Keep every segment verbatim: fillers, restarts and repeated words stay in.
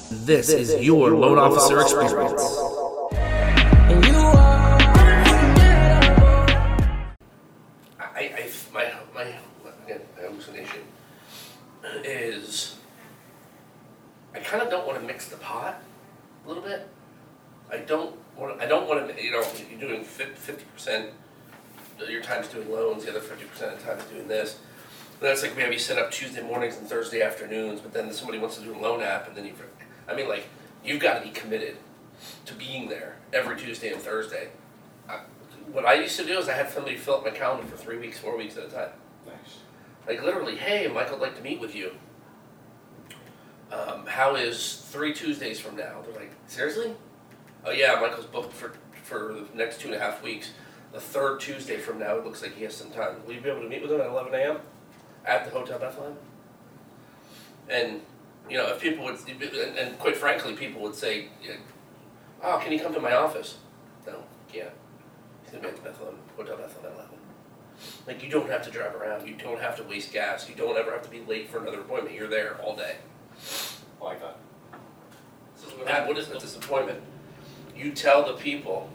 This is your loan officer experience. I, I, my, my, again, my hallucination is I kind of don't want to mix the pot a little bit. I don't want. I don't want to. You know, you're doing fifty percent of your time's doing loans, the other fifty percent of the time is doing this. And that's like maybe you set up Tuesday mornings and Thursday afternoons, but then somebody wants to do a loan app, and then you. I mean, like you've got to be committed to being there every Tuesday and Thursday. I, what I used to do is I had somebody fill up my calendar for three weeks, four weeks at a time. Nice. Like literally, hey, Michael, I'd like to meet with you. Um, how is three Tuesdays from now? They're like, seriously? Oh yeah, Michael's booked for for the next two and a half weeks. The third Tuesday from now, it looks like he has some time. Will you be able to meet with him at eleven a.m. at the Hotel Bethlehem? And you know, if people would, and, and quite frankly, people would say, "Oh, can you come to my office?" No, he can't. He's gonna be at the Bethlehem Hotel Bethlehem at eleven. Like you don't have to drive around. You don't have to waste gas. You don't ever have to be late for another appointment. You're there all day. I like that. Matt, what is the disappointment? You tell the people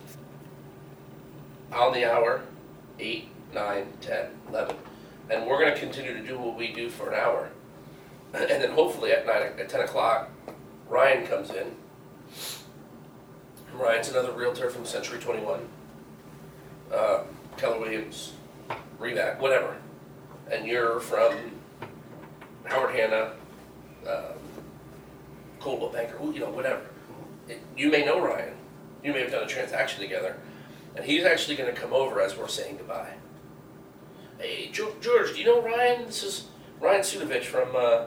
on the hour, eight, nine, ten, eleven, and we're going to continue to do what we do for an hour. And then hopefully at nine, at ten o'clock, Ryan comes in. Ryan's another realtor from Century twenty-one, uh, Keller Williams, Revac, whatever. And you're from Howard Hanna, um, Coldwell Banker, you know, whatever. It, you may know Ryan. You may have done a transaction together. And he's actually going to come over as we're saying goodbye. Hey, George, do you know Ryan? This is Ryan Sudovich from uh,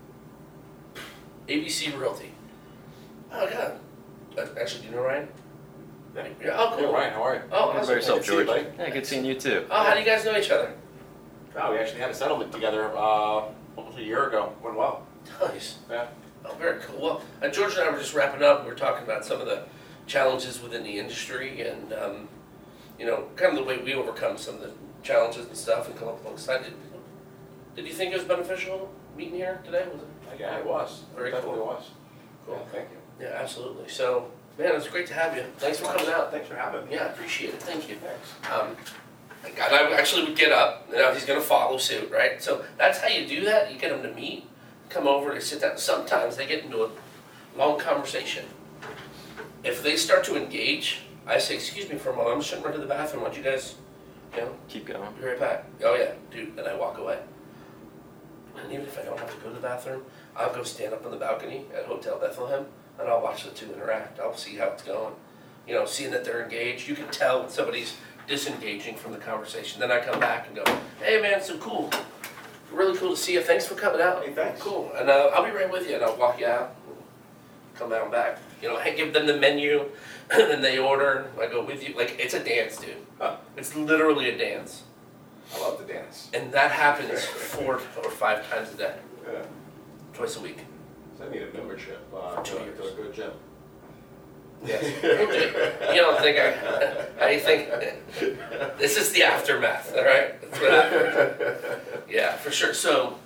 A B C Realty. Oh, God. Uh, actually, do you know Ryan? Yeah. Yeah, oh, cool. Hey, Ryan, how are you? Oh, How awesome. about yourself, Good to see you, George? buddy. Yeah, good seeing you too. Oh, how do you guys know each other? Oh, we actually had a settlement together uh, almost a year ago. Went well. Nice. Yeah. Oh, very cool. Well, uh, George and I were just wrapping up. We were talking about some of the challenges within the industry and, um, you know, kind of the way we overcome some of the challenges and stuff and come up alongside it. Did you think it was beneficial meeting here today? Was it? Yeah, it was. Very It definitely cool. was. Cool. Yeah, thank you. Yeah, absolutely. So, man, it's great to have you. Thanks for coming out. Thanks for having me. Yeah, I appreciate it. Thank you. Thanks. Um, and I actually would get up. You know, he's going to follow suit, right? So that's how you do that. You get them to meet, come over, they sit down. Sometimes they get into a long conversation. If they start to engage, I say, excuse me for a moment, I'm just going to run to the bathroom. Why don't you guys, you know, Keep going. be right back. Oh yeah, dude, and I walk away. And even if I don't have to go to the bathroom, I'll go stand up on the balcony at Hotel Bethlehem and I'll watch the two interact. I'll see how it's going. You know, seeing that they're engaged. You can tell when somebody's disengaging from the conversation. Then I come back and go, hey man, so cool. Really cool to see you. Thanks for coming out. Hey, thanks. Cool. And uh, I'll be right with you and I'll walk you out. Come out and back. You know, I give them the menu and then they order. I go with you. Like, it's a dance, dude. Huh. It's literally a dance. I love the dance. And that happens four or five times a day, Yeah. twice a week. So I need a membership uh, For two to, years. to a good gym. Yes. You don't think I, I think, this is the aftermath, all right? That's what happened. Yeah, for sure. So,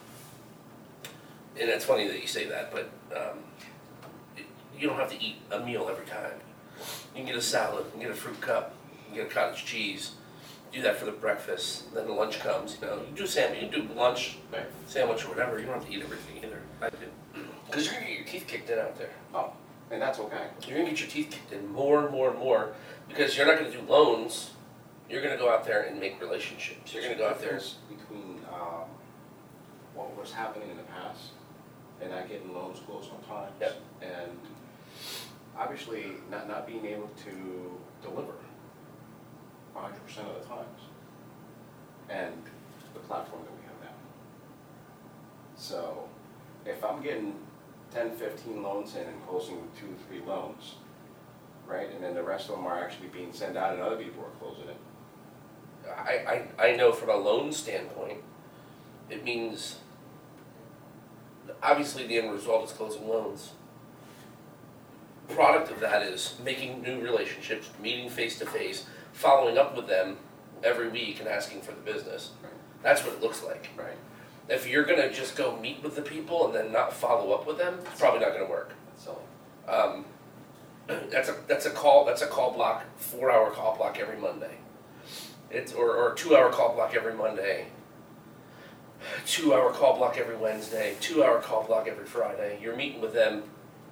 and it's funny that you say that, but um, you don't have to eat a meal every time. You can get a salad, you can get a fruit cup, you can get a cottage cheese. Do that for the breakfast, then the lunch comes, you know. You do sandwich, you do lunch, Right. sandwich or whatever, you don't have to eat everything either. I do. Because you're gonna get your teeth kicked in out there. Oh, and that's okay. You're gonna get your teeth kicked in more and more and more because you're not gonna do loans. You're gonna go out there and make relationships. You're gonna go out there. Difference between um, what was happening in the past and not getting loans closed on time. Yep. And obviously not, not being able to deliver one hundred percent of the times. And the platform that we have now. So if I'm getting ten, fifteen loans in and closing two, three loans, right? And then the rest of them are actually being sent out and other people are closing it. I, I, I know from a loan standpoint, it means obviously the end result is closing loans. Product of that is making new relationships, meeting face to face, following up with them every week and asking for the business. Right. That's what it looks like. Right. If you're gonna just go meet with the people and then not follow up with them, it's probably not gonna work. That's selling. Um, that's a that's a call that's a call block, four hour call block every Monday. It's or or two hour call block every Monday. Two hour call block every Wednesday. Two hour call block every Friday. You're meeting with them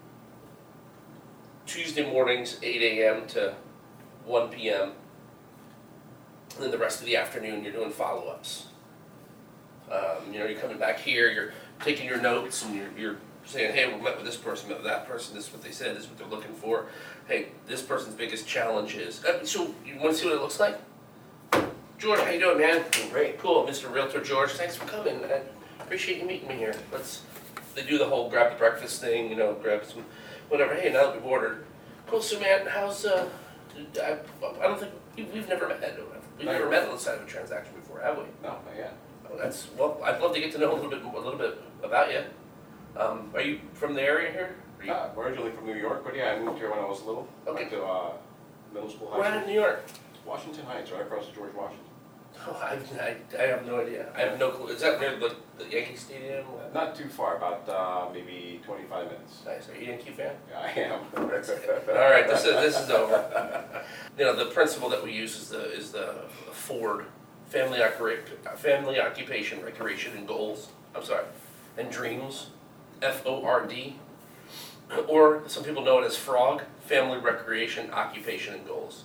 Tuesday mornings, eight a.m. to one p.m. And then the rest of the afternoon, you're doing follow-ups. Um, you know, you're coming back here, you're taking your notes, and you're, you're saying, hey, we met with this person, met with that person, this is what they said, this is what they're looking for. Hey, this person's biggest challenge is... Uh, so, you want to see what it looks like? George, how you doing, man? Doing great. Cool, Mister Realtor George, thanks for coming. I appreciate you meeting me here. Let's... They do the whole grab the breakfast thing, you know, grab some... whatever. Hey, now that we've ordered. Cool, so, man, how's... Uh, I, I don't think... We've never met... We've never met on the side of a transaction before, have we? No, not yet. Oh, that's, well, I'd love to get to know a little bit, a little bit about you. Um, are you from the area here? Are you, Uh, originally from New York, but yeah, I moved here when I was little. Okay. Went to uh, middle school, where high at in school. New York? Washington Heights, right across the George Washington. Oh, I, I, I have no idea. I have no clue. Is that near the, the Yankee Stadium? Uh, Not too far, about uh, maybe twenty-five minutes. Nice. Are you a Yankee fan? Yeah, I am. All right, this is this is over. You know, the principle that we use is the is the Ford family occupation, family occupation, recreation, and goals. I'm sorry, and dreams, F O R D, or some people know it as FROG, family recreation, occupation, and goals.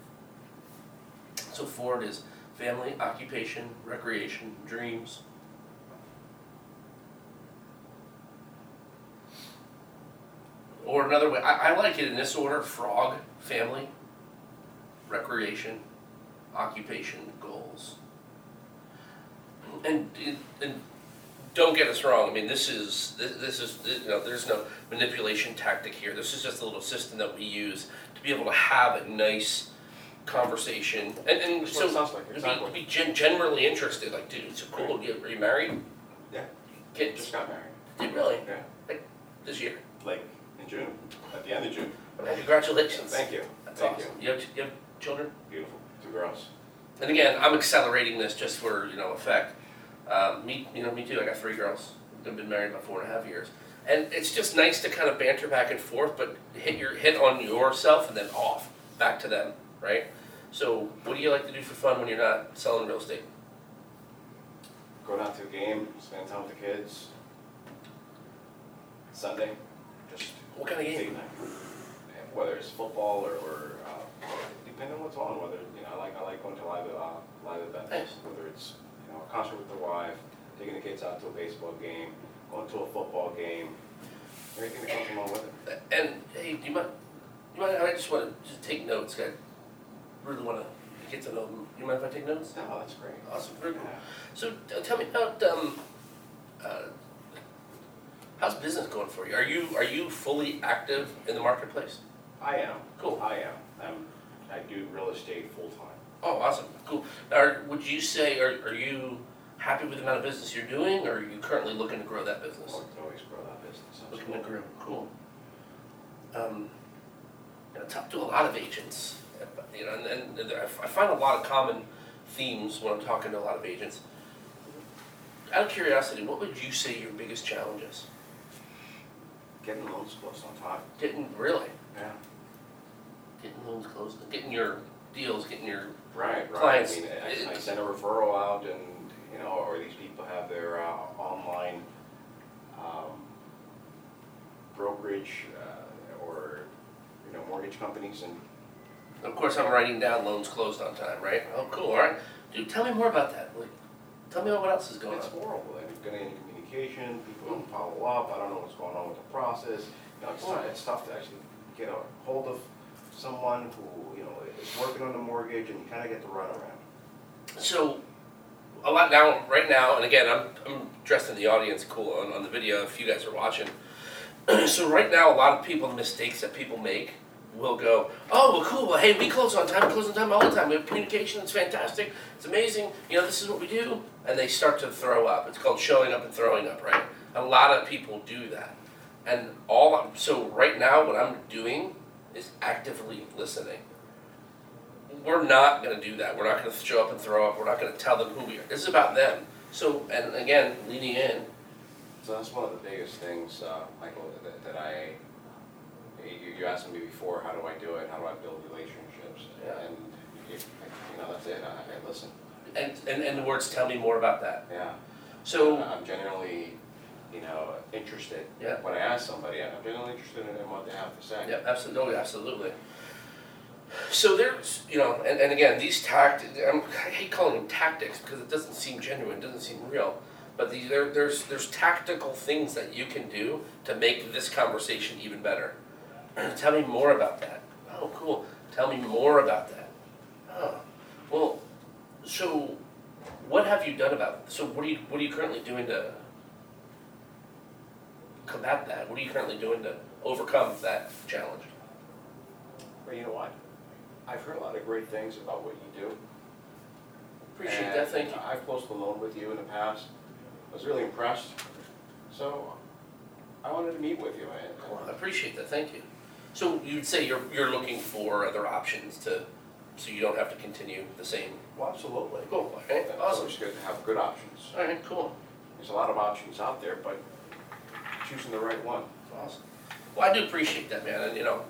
So Ford is family, occupation, recreation, dreams. Or another way, I, I like it in this order: FROG, family, recreation, occupation, goals. And, and don't get us wrong, I mean, this is, this, this is, you know, there's no manipulation tactic here. This is just a little system that we use to be able to have a nice conversation. And, and That's so, what it sounds like, be, exactly. be gen- generally interested, like, dude, it's cool, you, are you married? Yeah, Kids? just got married. Did you really? Yeah, Like, this year? like in June, at the end of June. Well, congratulations. Thank you. That's Thank awesome. you. You have, you have children? Beautiful, two girls. And again, I'm accelerating this just for, you know, effect. Um, me, you know, me too. I got three girls. I've been married about four and a half years, and it's just nice to kind of banter back and forth, but hit your hit on yourself and then off back to them, right? So, what do you like to do for fun when you're not selling real estate? Go down to a game, spend time with the kids. Sunday, just What kind of date game? night. Whether it's football or, or uh, depending on what's on. Whether you know, I like I like going to live uh, live events. Nice. Whether it's you know a concert with the wife, taking the kids out to a baseball game, going to a football game, everything that comes along with it. And hey, do you mind? You mind? I just want to just take notes. I really want to get to know them. You mind if I take notes? No, that's great. Awesome. Very cool. Yeah. So uh, tell me about um, uh, how's business going for you? Are you are you fully active in the marketplace? I am. Cool. I am. I'm, I do real estate full time. Oh, awesome. Cool. Are, would you say, are, are you happy with the amount of business you're doing, or are you currently looking to grow that business? I can always grow that business. Looking to grow. Cool. Um, you know, I talk to a lot of agents, you know, and, and, and I find a lot of common themes when I'm talking to a lot of agents. Out of curiosity, what would you say your biggest challenge is? Getting loans closed on time. Getting, really, Yeah. getting loans closed, getting your deals, getting your, Right, right. Clients. I mean, I, I send a referral out and, you know, or these people have their uh, online um, brokerage uh, or, you know, mortgage companies and of course I'm writing down loans closed on time, right? Oh, cool, all right. Dude, tell me more about that. Like, tell me what else is going it's on. horrible. I don't get any communication, people don't follow up, I don't know what's going on with the process. You know, it's, tough, it's tough to actually get a hold of someone who, you know, is working on the mortgage and you kind of get the runaround. So, a lot now, right now, and again, I'm, I'm dressed in the audience cool on, on the video if you guys are watching. So right now, a lot of people, the mistakes that people make will go, oh, well, cool, well, hey, we close on time, we close on time all the time, we have communication, it's fantastic, it's amazing, you know, this is what we do, and they start to throw up. It's called showing up and throwing up, right? A lot of people do that. And all, I'm, so right now, what I'm doing is actively listening. We're not going to do that. We're not going to show up and throw up. We're not going to tell them who we are. This is about them. So, and again, leaning in. So that's one of the biggest things, uh, Michael, that, that I You, you asked me before, how do I do it, how do I build relationships? Yeah. And, if, you know, that's it, I, I listen. And, and, and the words tell me more about that. Yeah. So, I'm generally, you know, interested. Yeah. When I ask somebody, I'm generally interested in what they have to say. yeah, absolutely, absolutely. So there's, you know, and, and again, these tactics, I hate calling them tactics because it doesn't seem genuine, it doesn't seem real. But these, there, there's, there's tactical things that you can do to make this conversation even better. Tell me more about that. Oh, cool. Tell me more about that. Oh, well, so what have you done about it? So what are you, what are you currently doing to combat that? What are you currently doing to overcome that challenge? But you know what? I've heard a lot of great things about what you do. Appreciate And that, thank you. I've closed the loan with you in the past. I was really impressed. So I wanted to meet with you. And, Well, I appreciate that, thank you. So you'd say you're, you're looking for other options to, so you don't have to continue the same? well, absolutely. Cool, okay, It's awesome. always good to have good options. All right, cool, There's a lot of options out there, but choosing the right one. awesome. Well, I do appreciate that, man, and you know,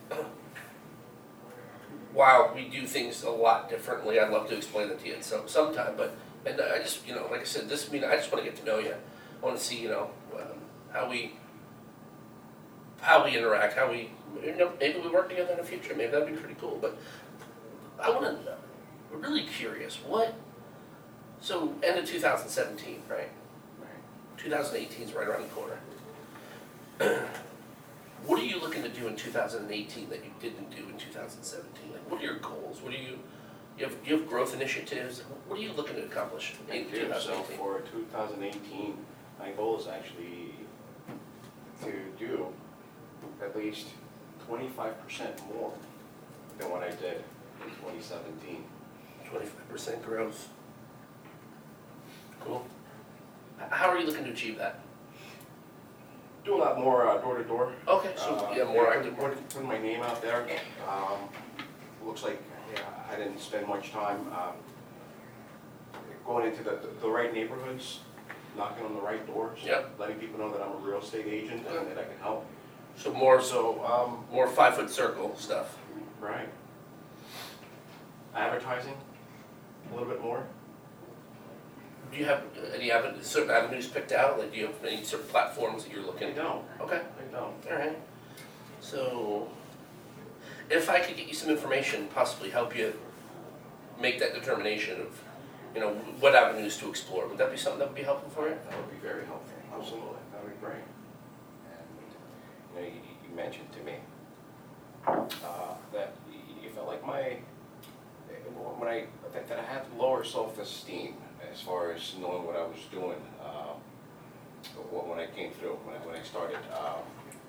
while we do things a lot differently, I'd love to explain it to you at some, sometime, but, and I just, you know, like I said, this meeting, I just wanna get to know you. I wanna see, you know, um, how we, how we interact, how we, you know, maybe we work together in the future, maybe that'd be pretty cool, but I wanna, I'm really curious, what, so, end of two thousand seventeen, right? two thousand eighteen is right around the corner. What are you looking to do in two thousand eighteen that you didn't do in two thousand seventeen? Like, what are your goals? What are you, you have, you have growth initiatives? What are you looking to accomplish in Thank two you. thousand So eighteen? for two thousand eighteen, my goal is actually to do at least twenty-five percent more than what I did in twenty seventeen. twenty-five percent growth. Cool. H- How are you looking to achieve that? Do a lot more uh, door to door. Okay, so, Uh, yeah, more put- active. put- Putting my name out there. Um, Looks like, yeah, I didn't spend much time um, going into the, the right neighborhoods, knocking on the right doors. Yep. Letting people know that I'm a real estate agent and that I can help. So more, So, um, more five-foot circle stuff. right. Advertising, a little bit more. Do you have any aven- certain avenues picked out? Like, do you have any certain platforms that you're I looking at? don't, Okay. I don't. All right. So, if I could get you some information, possibly help you make that determination of, you know, what avenues to explore, would that be something that would be helpful for you? That would be very helpful, absolutely, that would be great. And, you know, you, you mentioned to me, uh, that you, you felt like my, when I, that, that I had lower self-esteem as far as knowing what I was doing, uh, when I came through, when I, when I started, um,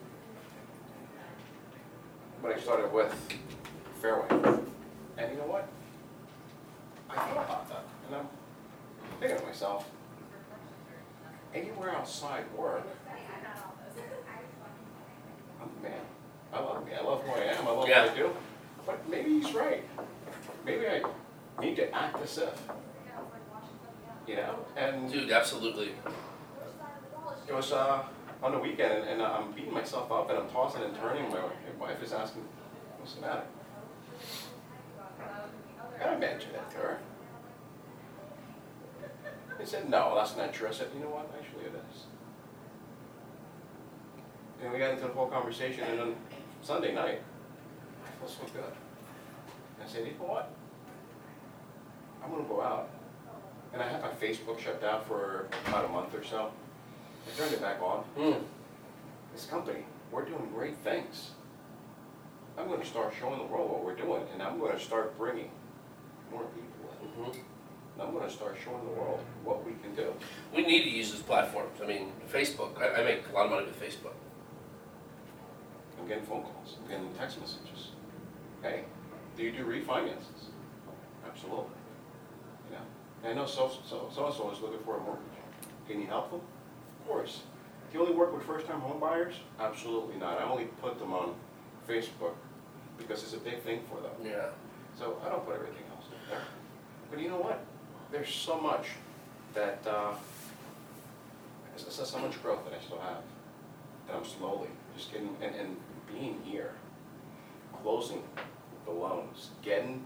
when I started with Fairway. And you know what? I thought about that, and I'm thinking to myself, anywhere outside work, I'm, man, I love me, I love who I am, I love Yeah. what I do, but maybe he's right. Maybe I need to act as if, you know, and Dude, absolutely. it was uh, on the weekend, and, and I'm beating myself up, and I'm tossing and turning. My, my wife is asking, "What's the matter?" And I mentioned it to her. They said, "No, that's not true." I said, "You know what? Actually, it is." And we got into the whole conversation, and then Sunday night, I feel so good. I said, "You know what? I'm gonna go out." And I had my Facebook shut down for about a month or so. I turned it back on. Mm. This company, we're doing great things. I'm going to start showing the world what we're doing, and I'm going to start bringing more people in. Mhm. And I'm going to start showing the world what we can do. We need to use those platforms. I mean, Facebook, I, I make a lot of money with Facebook. I'm getting phone calls, I'm getting text messages. Hey, do you do refinances? Absolutely. You know, and I know so so so and so is looking for a mortgage. Can you help them? Of course. Do you only work with first-time home buyers? Absolutely not. I only put them on Facebook because it's a big thing for them. Yeah. So I don't put everything else in there. But you know what? There's so much that, uh, there's so much growth that I still have and I'm slowly just getting, and, and being here, closing the loans, getting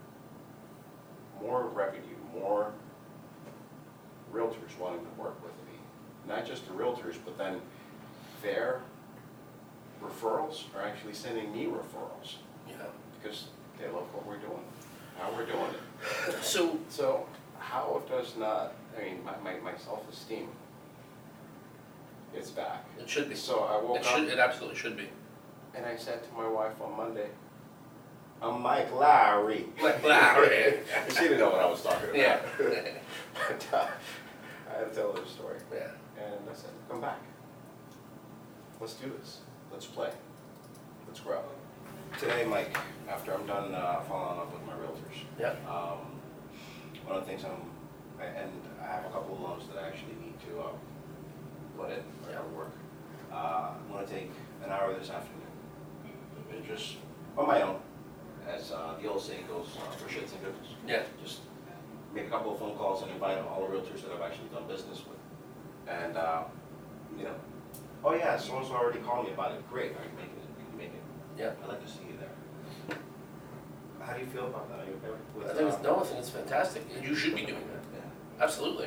more revenue, more realtors wanting to work with me. Not just the realtors, but then their referrals are actually sending me referrals Yeah. because they love what we're doing, how we're doing it. So, So how does not, I mean, my, my, my self-esteem, it's back. it should be. So I woke It up should, it absolutely should be. and I said to my wife on Monday, I'm Mike Lowry. Mike Lowry. She didn't know what I was talking about. Yeah. But uh, I had to tell her the story. Yeah. And I said, come back. Let's do this. Let's play. Let's grow. Today, Mike, after I'm done uh, following up with my realtors, Yeah. um, one of the things I'm, and I have a couple of loans that I actually need to uh, put in Yeah. or work. Uh, I'm going to take an hour this afternoon and just, on my own, as uh, the old saying goes, uh, for shits and giggles. Yeah. Just make a couple of phone calls and invite all the realtors that I've actually done business with. And, uh, you know, oh yeah, so-and-so already called me about it. Great, are you making it? You can make it. Yeah. I'd like to see you there. How do you feel about that? Are you okay with, I think it's, uh, no, I think it's fantastic. And you should be doing that. Yeah. Absolutely.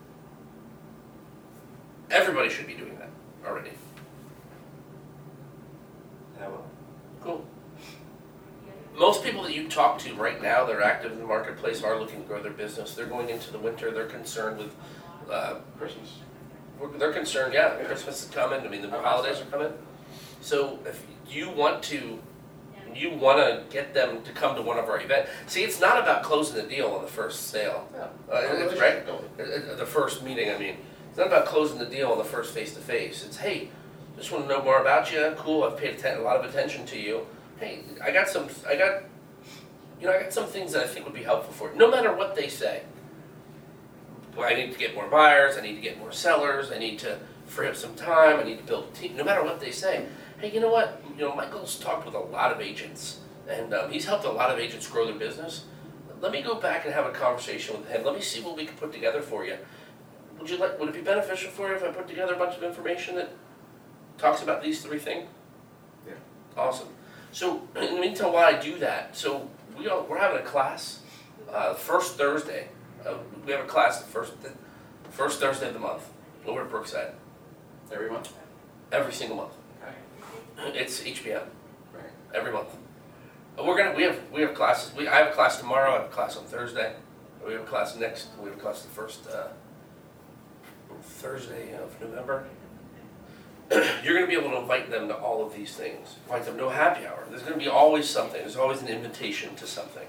Everybody should be doing that already. And I will. Cool. Most people that you talk to right now, they're active in the marketplace, are looking to grow their business. They're going into the winter. They're concerned with, uh, Christmas. they're concerned, yeah, Christmas is coming. I mean, the holidays are coming. So if you want to, you want to get them to come to one of our events. See, it's not about closing the deal on the first sale. Yeah. Uh, it's right. Uh, uh, The first meeting, I mean, it's not about closing the deal on the first face-to-face. It's, hey, just want to know more about you. Cool, I've paid atten- a lot of attention to you. Hey, I got some, I got, you know, I got some things that I think would be helpful for you, no matter what they say. Well, I need to get more buyers, I need to get more sellers, I need to free up some time, I need to build a team, no matter what they say. Hey, you know what, you know, Michael's talked with a lot of agents, and um, he's helped a lot of agents grow their business. Let me go back and have a conversation with him, let me see what we can put together for you. Would you like, would it be beneficial for you if I put together a bunch of information that talks about these three things? Yeah. Awesome. So, in the meantime, while I do that, so we all, we're having a class, uh, first Thursday. Uh, we have a class the first, the first Thursday of the month over at Brookside, Every month? every single month. Okay. It's H P M, Right. every month. Uh, We're gonna, we have, we have classes, we, I have a class tomorrow, I have a class on Thursday. We have a class next, we have a class the first, uh, Thursday of November. You're going to be able to invite them to all of these things. Invite them to a happy hour. There's going to be always something. There's always an invitation to something.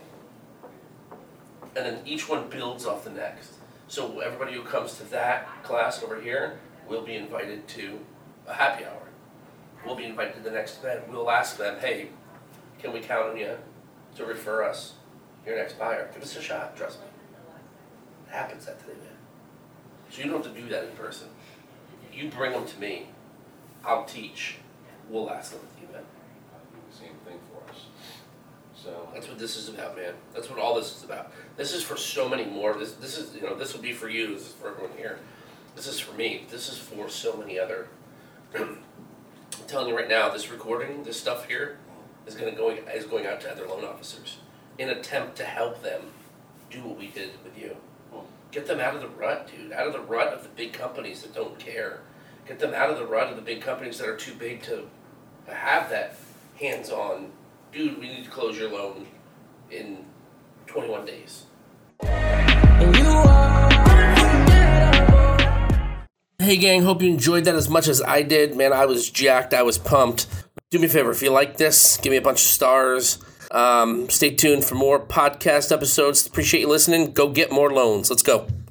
And then each one builds off the next. So everybody who comes to that class over here will be invited to a happy hour. We'll be invited to the next event. We'll ask them, hey, can we count on you to refer us your next buyer? Give us a shot, trust me. It happens at the event. So you don't have to do that in person. You bring them to me. I'll teach, we'll ask them at the event. Do the same thing for us. So. That's what this is about, man. That's what all this is about. This is for so many more. This, this is, you know, this will be for you. This is for everyone here. This is for me. This is for so many other. I'm telling you right now, this recording, this stuff here, is going to going is going out to other loan officers in an attempt to help them do what we did with you. Get them out of the rut, dude. Out of the rut of the big companies that don't care. Get them out of the rut of the big companies that are too big to have that hands-on, dude, we need to close your loan in twenty-one days. Hey gang, hope you enjoyed that as much as I did. Man, I was jacked, I was pumped. Do me a favor, if you like this, give me a bunch of stars. Um, stay tuned for more podcast episodes. Appreciate you listening. Go get more loans. Let's go.